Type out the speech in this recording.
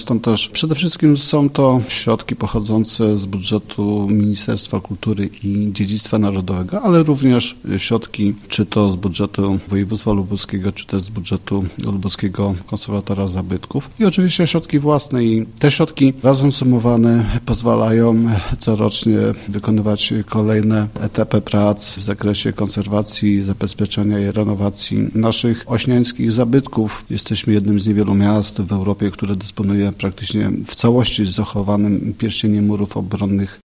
Stąd też przede wszystkim są to środki pochodzące z budżetu Ministerstwa Kultury i Dziedzictwa Narodowego, ale również środki czy to z budżetu województwa lubuskiego, czy też z budżetu Lubuskiego Konserwatora Zabytków i oczywiście środki własne. I te środki razem sumowane pozwalają corocznie wykonywać kolejne etapy prac w zakresie konserwacji, zabezpieczenia i renowacji naszych ośniańskich zabytków. Jesteśmy jednym z niewielu miast w Europie, które dysponuje praktycznie w całości zachowanym pierścieniem murów obronnych